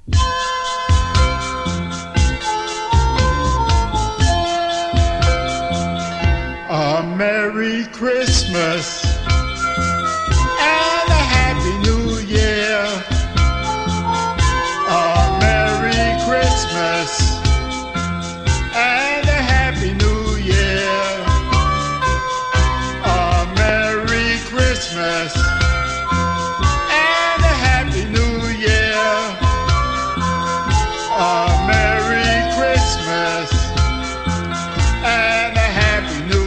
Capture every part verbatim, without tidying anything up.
A Merry Christmas and a Happy New Year. A Merry Christmas and a Happy New Year. A Merry Christmas and a Happy New Year. A Merry Christmas and a Happy New Year.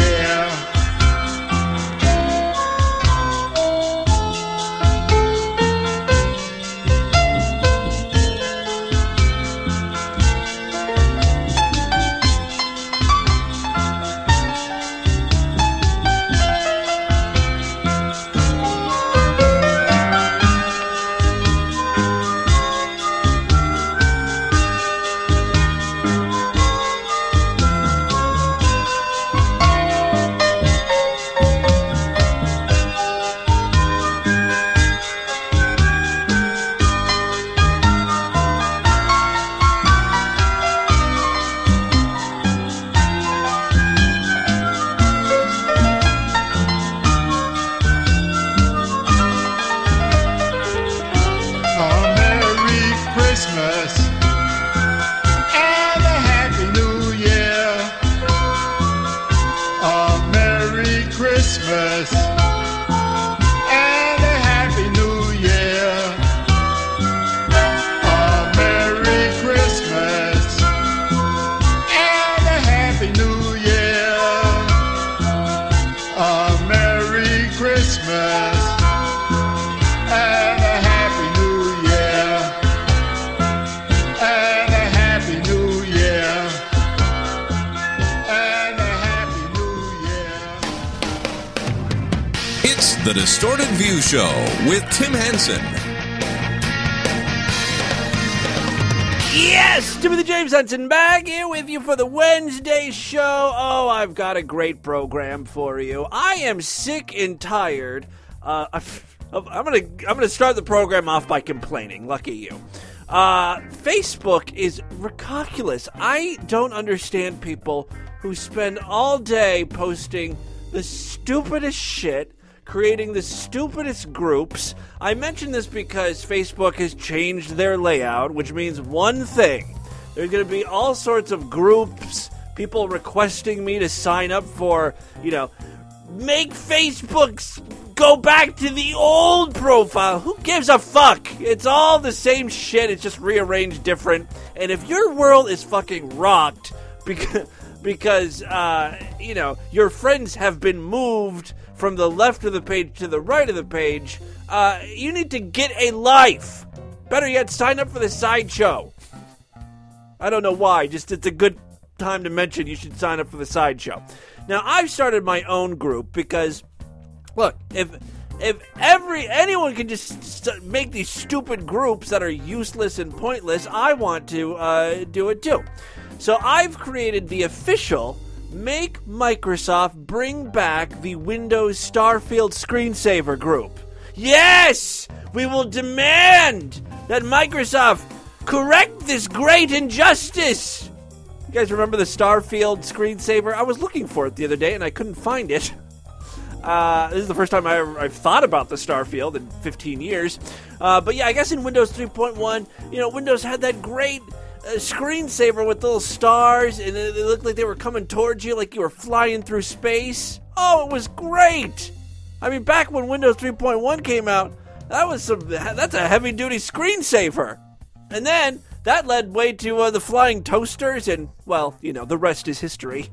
Christmas and a Happy New Year. A Merry Christmas and a Happy New Year. A Merry Christmas and a Happy New Year. And a Happy New Year. And a Happy New Year. It's The Distorted View Show with Tim Henson. Yes, Timothy James Henson back here with you for the Wednesday show. Oh, I've got a great program for you. I am sick and tired. Uh, I'm gonna I'm gonna start the program off by complaining. Lucky you. Uh, Facebook is ridiculous. I don't understand people who spend all day posting the stupidest shit, creating the stupidest groups. I mention this because Facebook has changed their layout, which means one thing. There's going to be all sorts of groups, people requesting me to sign up for, you know, make Facebook's go back to the old profile. Who gives a fuck? It's all the same shit. It's just rearranged different. And if your world is fucking rocked because, because uh, you know, your friends have been moved from the left of the page to the right of the page, uh, you need to get a life. Better yet, sign up for the Sideshow. I don't know why, just it's a good time to mention you should sign up for the Sideshow. Now, I've started my own group because, look, if if every anyone can just st- make these stupid groups that are useless and pointless, I want to uh, do it too. So I've created the official Make Microsoft Bring Back the Windows Starfield Screensaver group. Yes! We will demand that Microsoft correct this great injustice! You guys remember the Starfield Screensaver? I was looking for it the other day and I couldn't find it. Uh, this is the first time I ever, I've thought about the Starfield in fifteen years. Uh, but yeah, I guess in Windows three point one, you know, Windows had that great a screensaver with little stars, and it looked like they were coming towards you like you were flying through space. Oh, it was great! I mean, back when Windows three point one came out, that was some, that's a heavy-duty screensaver. And then, that led way to uh, the flying toasters, and, well, you know, the rest is history.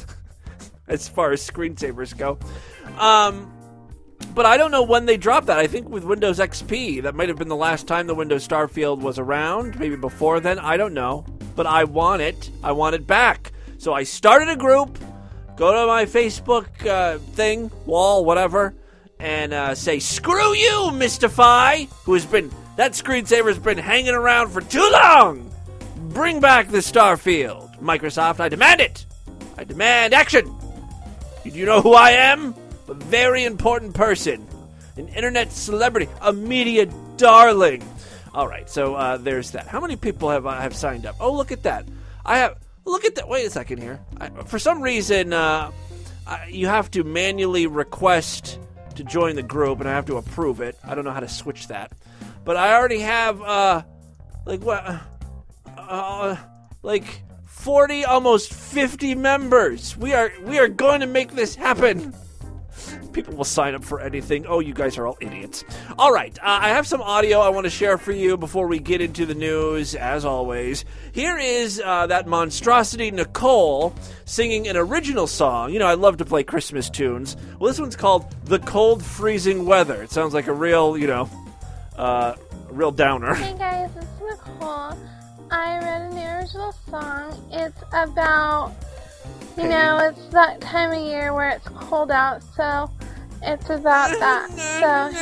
As far as screensavers go. Um... But I don't know when they dropped that. I think with Windows X P, that might have been the last time the Windows Starfield was around. Maybe before then. I don't know. But I want it. I want it back. So I started a group. Go to my Facebook uh, thing, wall, whatever, and uh, say, screw you, Mystify, who has been, that screensaver's been hanging around for too long. Bring back the Starfield. Microsoft, I demand it. I demand action. Do you know who I am? A very important person, an internet celebrity, a media darling. All right, so uh, there's that. How many people have uh, have signed up? Oh, look at that. I have. Look at that. Wait a second here. I, for some reason, uh, I, you have to manually request to join the group, and I have to approve it. I don't know how to switch that. But I already have, uh, like, what? Uh, like, forty, almost fifty members. We are, we are going to make this happen. People will sign up for anything. Oh, you guys are all idiots. All right, uh, I have some audio I want to share for you before we get into the news, as always. Here is uh, that monstrosity Nicole singing an original song. You know, I love to play Christmas tunes. Well, this one's called The Cold Freezing Weather. It sounds like a real, you know, uh, a real downer. Hey guys, it's Nicole. I read an original song. It's about... You know, it's that time of year where it's cold out, so it's about that. So,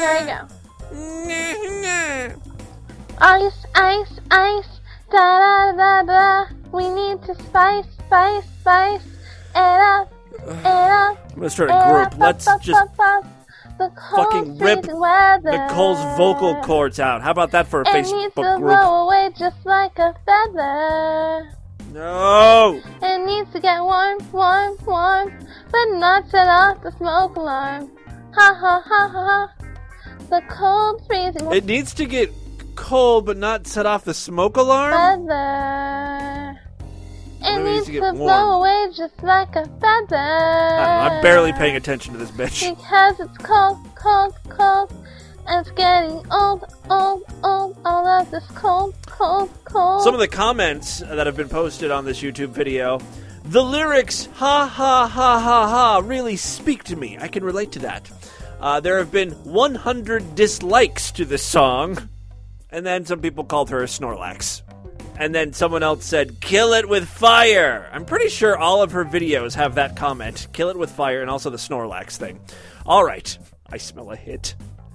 here I go. Ice, ice, ice, da da da da. We need to spice, spice, spice it up, it up. I'm gonna start a group. Let's just the fucking rip Nicole's vocal cords out. How about that for a it Facebook needs to group? blow away just like a feather. No! It needs to get warm, warm, warm, but not set off the smoke alarm. Ha ha ha ha ha. The cold freezing It needs to get cold, but not set off the smoke alarm? feather. It Maybe it needs needs to, to get blow warm. away just like a feather. I don't know, I'm barely paying attention to this bitch. Because it's cold, cold, cold, and it's getting old, old, old. All of this cold, cold, cold. Some of the comments that have been posted on this YouTube video, the lyrics, ha ha ha ha ha, really speak to me. I can relate to that. Uh, there have been one hundred dislikes to this song, and then some people called her a Snorlax. And then someone else said, kill it with fire. I'm pretty sure all of her videos have that comment, kill it with fire, and also the Snorlax thing. All right, I smell a hit.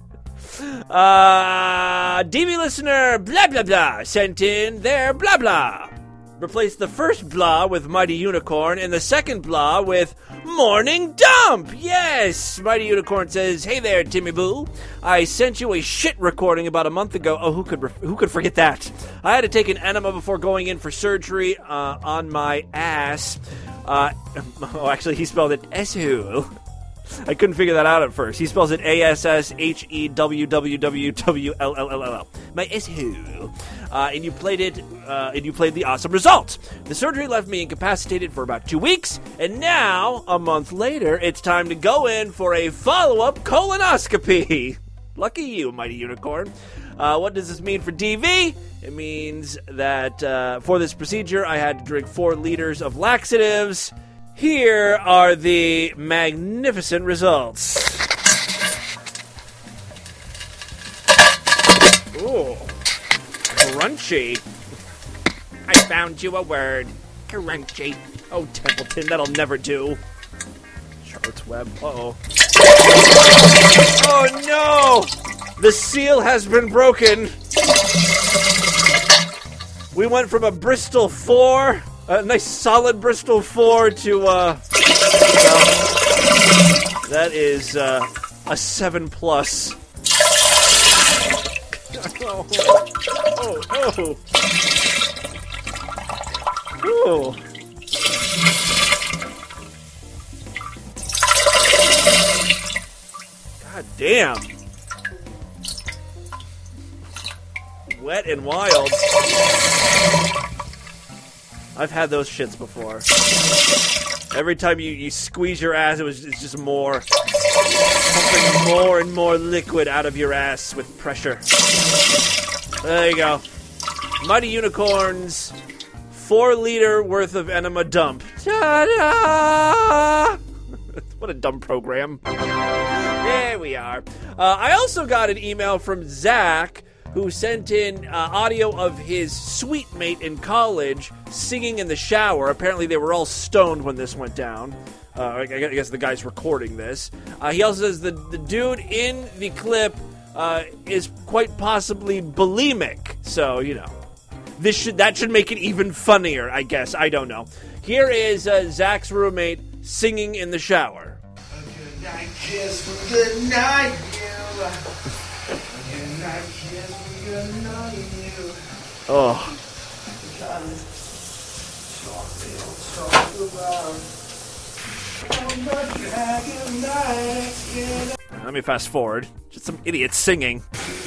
Uh, D V listener, blah, blah, blah, sent in their blah, blah. Replaced the first blah with Mighty Unicorn and the second blah with Morning Dump. Yes, Mighty Unicorn says, hey there, Timmy Boo. I sent you a shit recording about a month ago. Oh, who could re- who could forget that? I had to take an enema before going in for surgery uh, on my ass. Uh, oh, actually, he spelled it S-hoo. I couldn't figure that out at first. He spells it A S S H E W W W W L L L L L. My S-hoo. Uh, and you played it, uh, and you played the awesome results. The surgery left me incapacitated for about two weeks, and now, a month later, it's time to go in for a follow-up colonoscopy. Lucky you, Mighty Unicorn. Uh, what does this mean for D V? It means that uh, for this procedure, I had to drink four liters of laxatives. Here are the magnificent results. Ooh, crunchy. I found you a word. Crunchy. Oh, Templeton, that'll never do. Charlotte's Web. Uh-oh. Oh, no! The seal has been broken. We went from a Bristol four... A nice solid Bristol four to, uh, well, that is, uh, a seven plus. Oh, oh, oh. Ooh. God damn. Wet and wild. I've had those shits before. Every time you, you squeeze your ass, it was it's just more. Pumping more and more liquid out of your ass with pressure. There you go. Mighty Unicorn's four liter worth of enema dump. Ta-da! What a dumb program. There we are. Uh, I also got an email from Zach, who sent in uh, audio of his suite mate in college singing in the shower. Apparently they were all stoned when this went down. Uh, I guess the guy's recording this. Uh, he also says the, the dude in the clip uh, is quite possibly bulimic. So, you know, this should that should make it even funnier, I guess. I don't know. Here is uh, Zach's roommate singing in the shower. A good night kiss for good night, you. A good night kiss for good night. Oh. Let me fast forward. Just some idiot singing.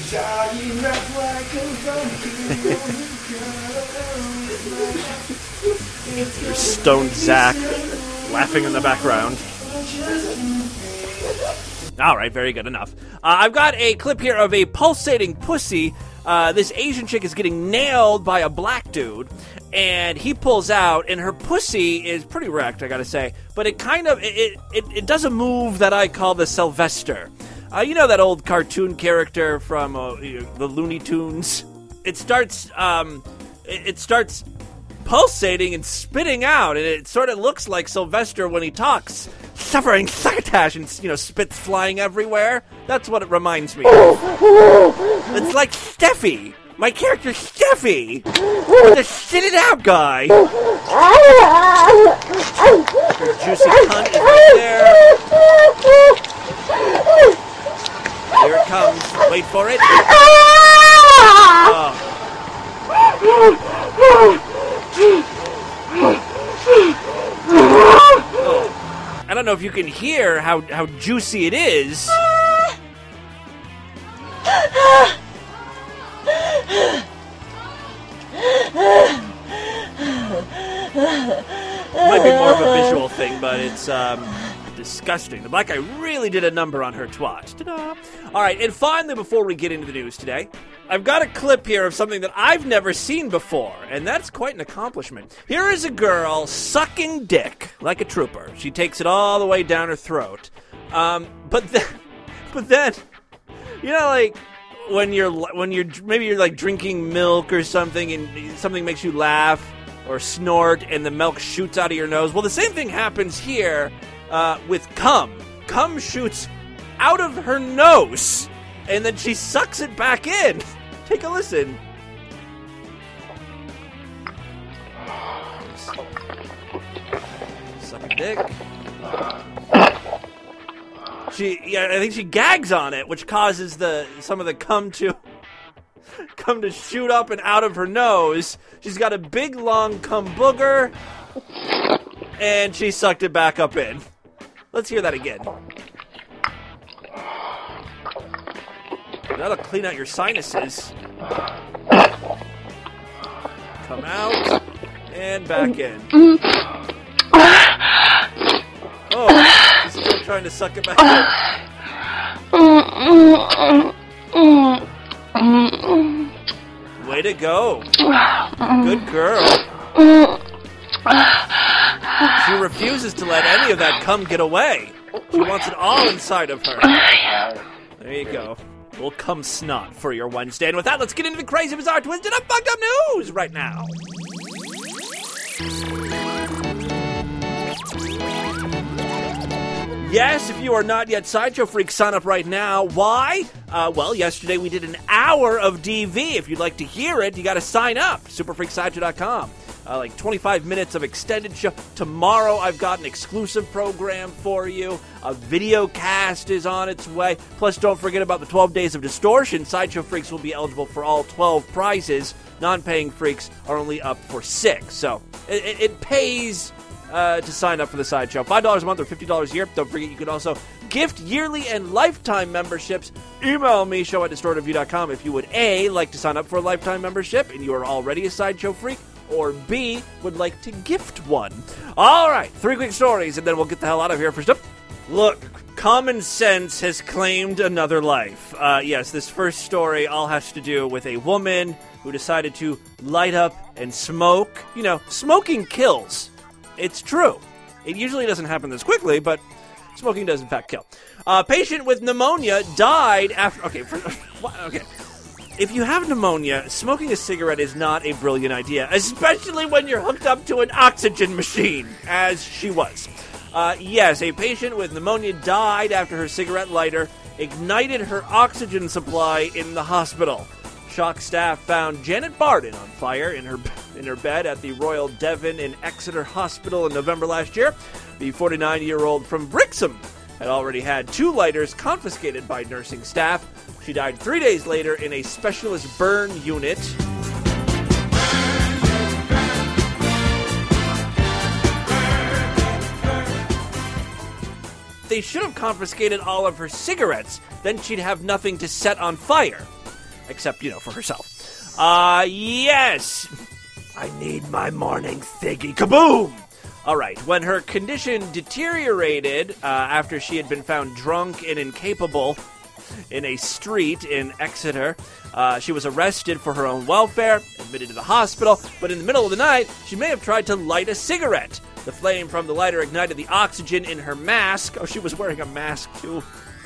There's stoned Zach laughing in the background. All right, very good, enough. Uh, I've got a clip here of a pulsating pussy. Uh, this Asian chick is getting nailed by a black dude, and he pulls out, and her pussy is pretty wrecked, I gotta say. But it kind of, it it, it does a move that I call the Sylvester. Uh, you know that old cartoon character from uh, the Looney Tunes? It starts, um, it, it starts pulsating and spitting out, and it sort of looks like Sylvester when he talks, suffering succotash, and, you know, spit's flying everywhere. That's what it reminds me of. It's like Steffi. My character, Steffi. The shit it out guy. Your juicy cunt is right there. Here it comes. Wait for it. Oh. Oh. I don't know if you can hear how, how juicy it is. Might be more of a visual thing, but it's um, disgusting. The black guy really did a number on her twat. Ta-da! All right, and finally, before we get into the news today, I've got a clip here of something that I've never seen before, and that's quite an accomplishment. Here is a girl sucking dick like a trooper. She takes it all the way down her throat. Um, but then, but then, you know, like when you're when you're maybe you're like drinking milk or something, and something makes you laugh or snort, and the milk shoots out of your nose. Well, the same thing happens here uh, with cum. Cum shoots out of her nose, and then she sucks it back in. Take a listen. Suck a dick. She, yeah, I think she gags on it, which causes the some of the cum to cum to shoot up and out of her nose. She's got a big long cum booger, and she sucked it back up in. Let's hear that again. That'll clean out your sinuses. Come out and back in. Oh, she's still trying to suck it back in. Way to go. Good girl. She refuses to let any of that cum get away. She wants it all inside of her. There you go. We'll come snot for your Wednesday. And with that, let's get into the crazy, bizarre, twisted up, fucked up news right now. Yes, if you are not yet Sideshow Freak, sign up right now. Why? Uh, well, yesterday we did an hour of D V. If you'd like to hear it, you got to sign up. super freak sideshow dot com. Uh, like twenty-five minutes of extended show. Tomorrow I've got an exclusive program for you. A video cast is on its way. Plus, don't forget about the twelve Days of Distortion. Sideshow Freaks will be eligible for all twelve prizes. Non-paying freaks are only up for six. So, it, it, it pays uh, to sign up for the Sideshow. five dollars a month or fifty dollars a year. Don't forget you can also gift yearly and lifetime memberships. Email me, show at distorted view dot com if you would A, like to sign up for a lifetime membership and you are already a Sideshow Freak, or B, would like to gift one. All right, three quick stories, and then we'll get the hell out of here. First up, look, common sense has claimed another life. Uh, yes, this first story all has to do with a woman who decided to light up and smoke. You know, smoking kills. It's true. It usually doesn't happen this quickly, but smoking does, in fact, kill. A patient with pneumonia died after... Okay, for, okay. If you have pneumonia, smoking a cigarette is not a brilliant idea, especially when you're hooked up to an oxygen machine, as she was. Uh, yes, a patient with pneumonia died after her cigarette lighter ignited her oxygen supply in the hospital. Shock staff found Janet Barden on fire in her in her bed at the Royal Devon and Exeter Hospital in November last year. The forty-nine-year-old from Brixham had already had two lighters confiscated by nursing staff. She died three days later in a specialist burn unit. they should have confiscated all of her cigarettes. Then she'd have nothing to set on fire. Except, you know, for herself. Uh, yes! I need my morning thiggy. Kaboom! All right, when her condition deteriorated uh, after she had been found drunk and incapable in a street in Exeter, uh, she was arrested for her own welfare, admitted to the hospital, but in the middle of the night, she may have tried to light a cigarette. The flame from the lighter ignited the oxygen in her mask. Oh, she was wearing a mask, too.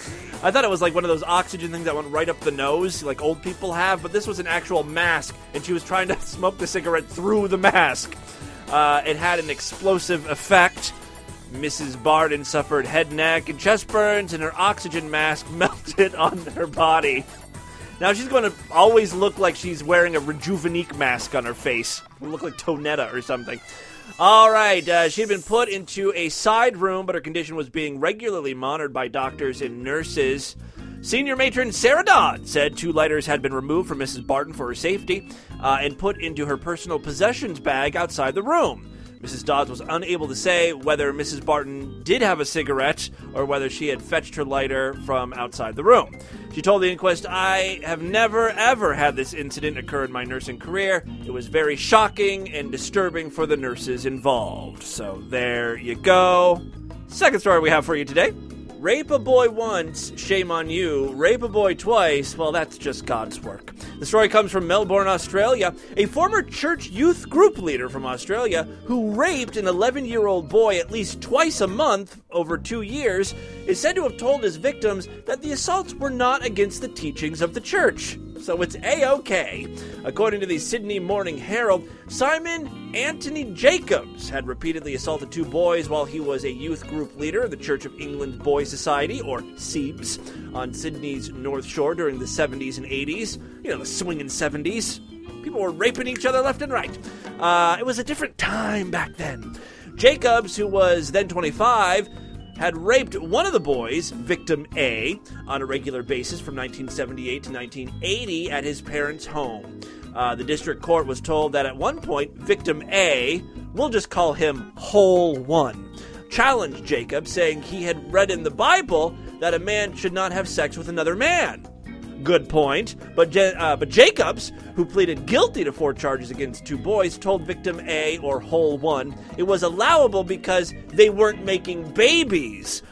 I thought it was like one of those oxygen things that went right up the nose, like old people have, but this was an actual mask, and she was trying to smoke the cigarette through the mask. Uh, it had an explosive effect. Missus Barden suffered head, neck, and chest burns, and her oxygen mask melted on her body. Now she's going to always look like she's wearing a Rejuvenique mask on her face. It'll look like Tonetta or something. All right, uh, she had been put into a side room, but her condition was being regularly monitored by doctors and nurses. Senior matron Sarah Dodd said two lighters had been removed from Missus Barton for her safety uh, and put into her personal possessions bag outside the room. Missus Dodds was unable to say whether Missus Barton did have a cigarette or whether she had fetched her lighter from outside the room. She told the inquest, "I have never, ever had this incident occur in my nursing career. It was very shocking and disturbing for the nurses involved." So there you go. Second story we have for you today. Rape a boy once, shame on you. Rape a boy twice, well, that's just God's work. The story comes from Melbourne, Australia. A former church youth group leader from Australia who raped an eleven-year-old boy at least twice a month over two years is said to have told his victims that the assaults were not against the teachings of the church. So it's A-OK. According to the Sydney Morning Herald, Simon Anthony Jacobs had repeatedly assaulted two boys while he was a youth group leader of the Church of England Boys Society, or S E B S, on Sydney's North Shore during the seventies and eighties. You know, the swinging seventies. People were raping each other left and right. Uh, it was a different time back then. Jacobs, who was then twenty-five, had raped one of the boys, victim A, on a regular basis from nineteen seventy-eight to nineteen eighty at his parents' home. Uh, the district court was told that at one point, victim A, we'll just call him Hole One, challenged Jacob, saying he had read in the Bible that a man should not have sex with another man. Good point, but uh, but Jacobs, who pleaded guilty to four charges against two boys, told victim A, or Hole One, it was allowable because they weren't making babies.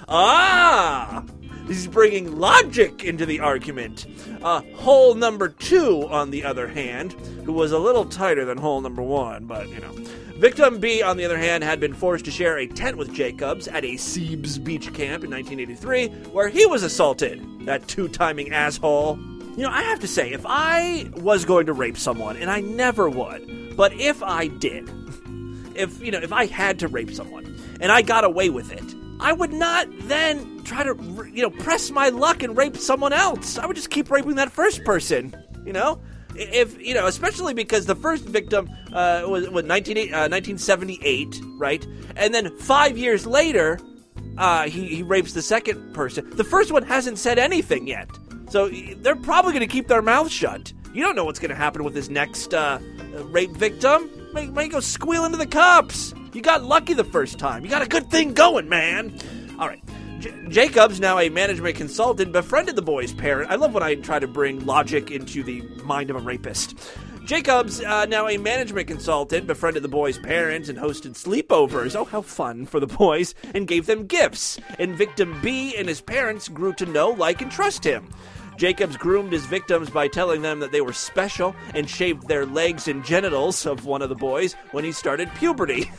Ah! He's bringing logic into the argument. Uh, hole number two, on the other hand, who was a little tighter than hole number one, but, you know. Victim B, on the other hand, had been forced to share a tent with Jacobs at a S E B S beach camp in nineteen eighty-three, where he was assaulted. That two-timing asshole. You know, I have to say, if I was going to rape someone, and I never would, but if I did, if, you know, if I had to rape someone, and I got away with it, I would not then try to, you know, press my luck and rape someone else. I would just keep raping that first person, you know? If, you know, especially because the first victim uh, was, was nineteen, uh, nineteen seventy-eight, right? And then five years later, uh, he, he rapes the second person. The first one hasn't said anything yet. So they're probably going to keep their mouth shut. You don't know what's going to happen with this next uh, rape victim. Might, might go squeal into the cops. You got lucky the first time. You got a good thing going, man. All right. J- Jacobs, now a management consultant, befriended the boy's parent. I love when I try to bring logic into the mind of a rapist. Jacobs, uh, now a management consultant, befriended the boy's parents and hosted sleepovers. Oh, how fun for the boys, and gave them gifts. And victim B and his parents grew to know, like, and trust him. Jacobs groomed his victims by telling them that they were special and shaved their legs and genitals of one of the boys when he started puberty.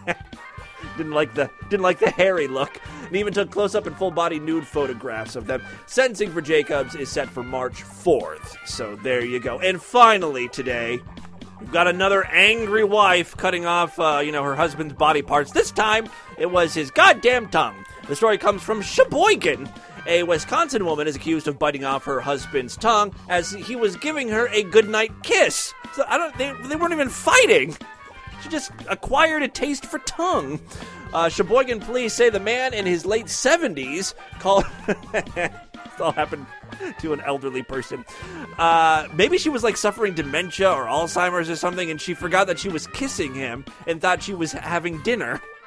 didn't like the didn't like the hairy look, and even took close-up and full-body nude photographs of them. Sentencing for Jacobs is set for March fourth. So there you go. And finally today, we've got another angry wife cutting off, uh, you know, her husband's body parts. This time, it was his goddamn tongue. The story comes from Sheboygan. A Wisconsin woman is accused of biting off her husband's tongue as he was giving her a goodnight kiss. So I don't. They, they weren't even fighting. She just acquired a taste for tongue. Uh, Sheboygan police say the man in his late seventies called... This all happened to an elderly person. Uh, maybe she was like suffering dementia or Alzheimer's or something, and she forgot that she was kissing him and thought she was having dinner.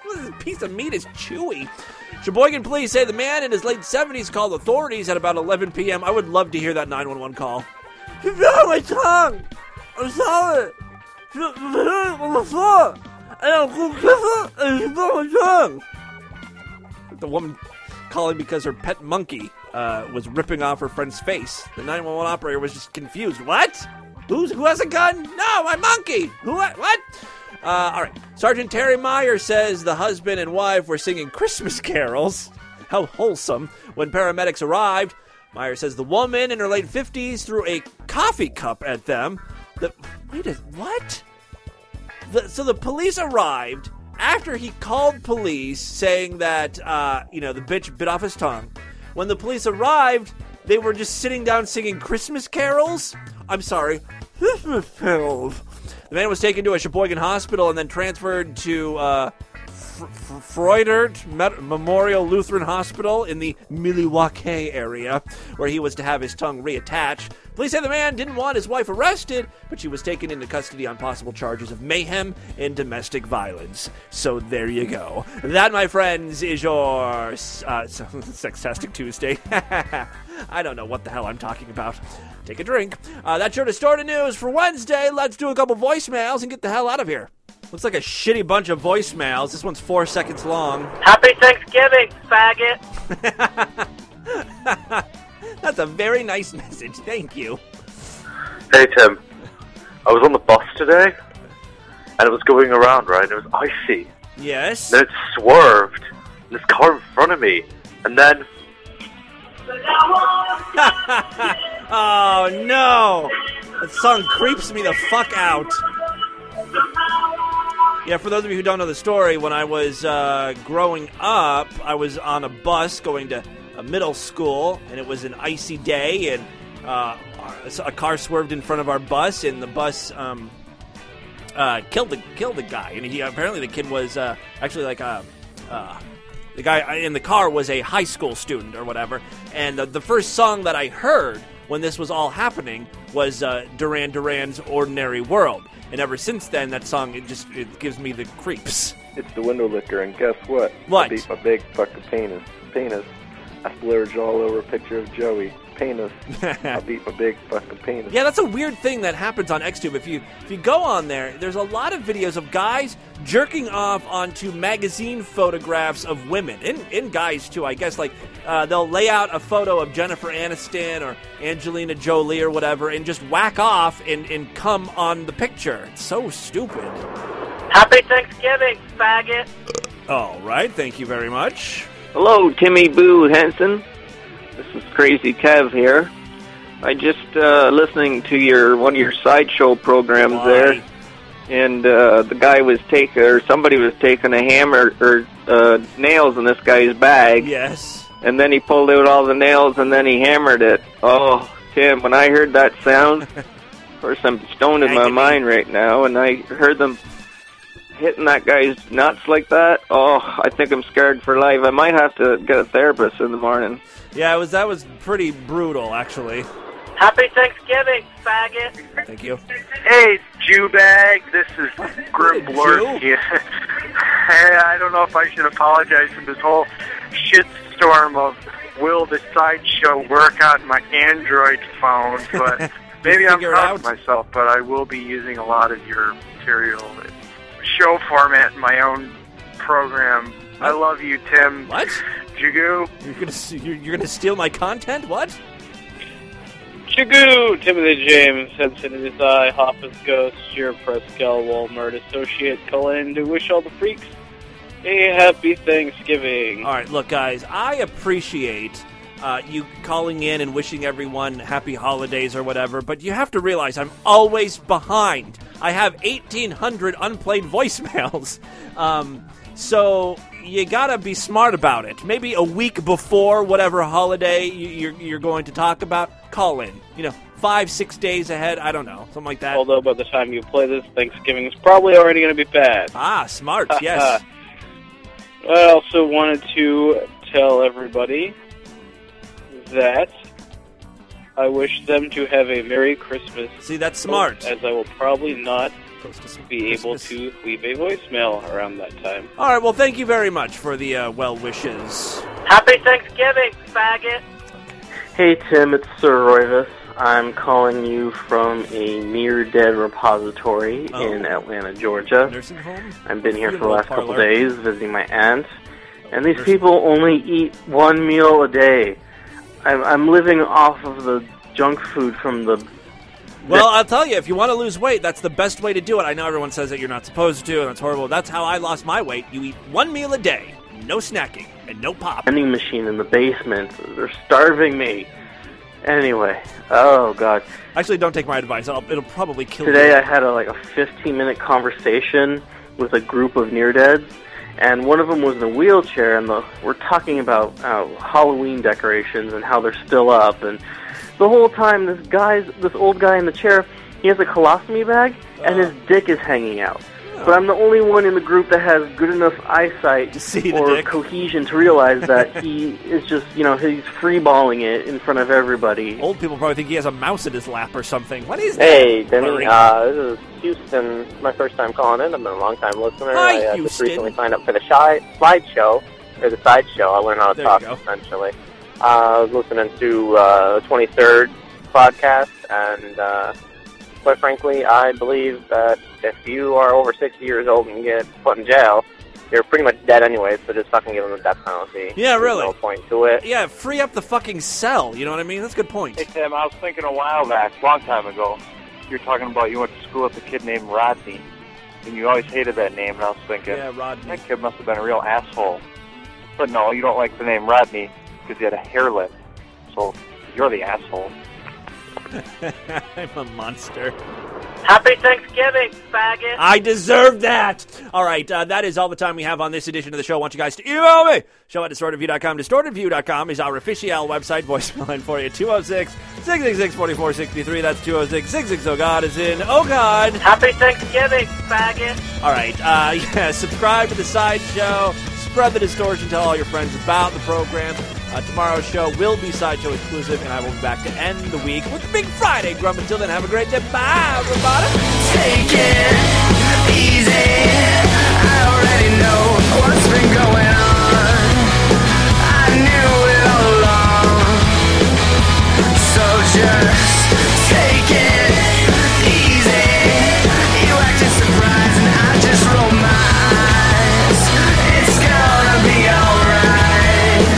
This piece of meat is chewy. Sheboygan police say the man in his late seventies called authorities at about eleven p.m. I would love to hear that nine one one call. She bit on my tongue. I'm sorry. She bit on the floor. And I'm going to kiss her, and she bit on my tongue. The woman calling because her pet monkey uh, was ripping off her friend's face. The nine one one operator was just confused. What? Who's, who has a gun? No, my monkey. Who? What? Uh, all right. Sergeant Terry Meyer says the husband and wife were singing Christmas carols. How wholesome. When paramedics arrived, Meyer says the woman in her late fifties threw a coffee cup at them. The, wait a, what? The, so the police arrived after he called police saying that, uh, you know, the bitch bit off his tongue. When the police arrived, they were just sitting down singing Christmas carols. I'm sorry, Christmas carols. The man was taken to a Sheboygan hospital and then transferred to uh, F- F- Freudert Met- Memorial Lutheran Hospital in the Milwaukee area, where he was to have his tongue reattached. Police say the man didn't want his wife arrested, but she was taken into custody on possible charges of mayhem and domestic violence. So there you go. That, my friends, is your uh, Sextastic Tuesday. I don't know what the hell I'm talking about. Take a drink. Uh, that's your distorted news for Wednesday. Let's do a couple voicemails and get the hell out of here. Looks like a shitty bunch of voicemails. This one's four seconds long. Happy Thanksgiving, faggot. That's a very nice message. Thank you. Hey, Tim. I was on the bus today, and it was going around, right? And it was icy. Yes? Then it swerved, and this car in front of me, and then... Oh, no! That song creeps me the fuck out. Yeah, for those of you who don't know the story, when I was uh, growing up, I was on a bus going to a middle school, and it was an icy day, and uh, a car swerved in front of our bus, and the bus um, uh, killed the killed the guy. And he apparently the kid was uh, actually like a uh, the guy in the car was a high school student or whatever. And the, the first song that I heard when this was all happening was uh, Duran Duran's "Ordinary World." And ever since then, that song, it just it gives me the creeps. It's the window licker, and guess what? What? I beat my big fucking penis. Penis. I splurged all over a picture of Joey. Penis. I beat my big fucking penis. Yeah, that's a weird thing that happens on XTube. If you if you go on there, there's a lot of videos of guys jerking off onto magazine photographs of women, and, and guys too, I guess. Like, uh, they'll lay out a photo of Jennifer Aniston or Angelina Jolie or whatever, and just whack off and, and come on the picture. It's so stupid. Happy Thanksgiving, faggot. All right, thank you very much. Hello, Timmy Boo Henson. This is Crazy Kev here. I just uh, listening to your one of your sideshow programs Why? there, and uh, the guy was taking, or somebody was taking a hammer or uh, nails in this guy's bag. Yes. And then he pulled out all the nails, and then he hammered it. Oh, Tim, when I heard that sound, of course I'm stoned in my Agony. mind right now, and I heard them hitting that guy's nuts like that. Oh, I think I'm scared for life. I might have to get a therapist in the morning. Yeah, it was that was pretty brutal, actually. Happy Thanksgiving, faggot. Thank you. Hey, Jew bag. This is Grim Jew? Blur. Yeah. Hey, I don't know if I should apologize for this whole shitstorm of will the sideshow work on my Android phone, but maybe I'm Figure it proud out. of myself. But I will be using a lot of your material, show format in my own program. I love you, Tim. What? Jigoo. You're gonna s- you're, you're gonna steal my content? What? Chagoo, Timothy James, Henson and his eye, Hopper's Ghost, your Prescal Walmart associate, calling to wish all the freaks a happy Thanksgiving. All right, look, guys, I appreciate uh, you calling in and wishing everyone happy holidays or whatever, but you have to realize I'm always behind. I have eighteen hundred unplayed voicemails, um, so you gotta be smart about it. Maybe a week before whatever holiday you- you're, you're going to talk about, call in. You know, five, six days ahead, I don't know, something like that. Although by the time you play this, Thanksgiving is probably already going to be bad. Ah, smart, yes. I also wanted to tell everybody that I wish them to have a Merry Christmas. See, that's smart. As I will probably not be able to leave a voicemail around that time. All right, well, thank you very much for the uh, well wishes. Happy Thanksgiving, faggot. Hey Tim, it's Sir Roivus. I'm calling you from a near-dead repository Oh. in Atlanta, Georgia. Nursing home? I've been here for the Funeral last couple parlor. days visiting my aunt, and these people only eat one meal a day. I'm, I'm living off of the junk food from the... Well, I'll tell you, if you want to lose weight, that's the best way to do it. I know everyone says that you're not supposed to, and it's horrible. That's how I lost my weight. You eat one meal a day, no snacking, and no pop. vending machine in the basement. They're starving me. Anyway, oh god. Actually, don't take my advice. I'll, it'll probably kill Today you. I had a, like a fifteen minute conversation with a group of near-deads, and one of them was in a wheelchair, and the, we're talking about uh, Halloween decorations and how they're still up, and the whole time this guy's, this old guy in the chair, he has a colostomy bag, and his dick is hanging out. But I'm the only one in the group that has good enough eyesight see the or dick. cohesion to realize that he is just, you know, he's freeballing it in front of everybody. Old people probably think he has a mouse in his lap or something. What is Hey, that? Denny. Murray? Uh, this is Houston. My first time calling in. I've been a long time listener. Hi, I uh, just Houston. recently signed up for the shy, slideshow, or the sideshow. I learned how to There talk, you go. essentially. Uh, I was listening to uh, the twenty-third podcast, and uh, quite frankly, I believe that if you are over sixty years old and get put in jail, you're pretty much dead anyway, so just fucking give them the death penalty. Yeah, There's really. no point to it. Yeah, free up the fucking cell. You know what I mean? That's a good point. Hey, Tim, I was thinking a while back, a long time ago, you were talking about you went to school with a kid named Rodney, and you always hated that name, and I was thinking, Yeah, Rodney. that kid must have been a real asshole. But no, you don't like the name Rodney because he had a hairlip, so you're the asshole. I'm a monster. Happy Thanksgiving, faggot. I deserve that. All right, uh, that is all the time we have on this edition of the show. I want you guys to email me. Show at distorted view dot com. distorted view dot com is our official website. Voicemail line for you. two oh six, six six six, four four six three. That's two oh six, six six oh, God is in. Oh, God. Happy Thanksgiving, faggot. All right, uh, yeah, subscribe to the Sideshow. Spread the distortion. Tell all your friends about the program. Uh, tomorrow's show will be Sideshow exclusive, and I will be back to end the week with the Big Friday Grump. Until then, have a great day. Bye, everybody. Take it easy. I already know what's been going on. I knew it all along. So just take it easy. You acted surprised and I just rolled my eyes. It's gonna be alright.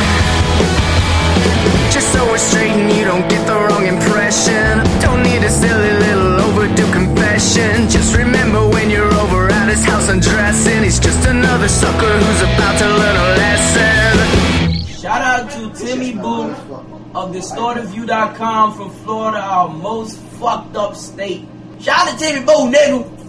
Just so we're straight and you don't get the wrong impression. Don't need a silly little overdue confession. Just remember when you're over at his house undressing, he's just another sucker who's about to learn a lesson. Shout out to Timmy Boo of distorted view dot com from Florida, our most fucked up state. Shout out to Timmy Boo, nigga.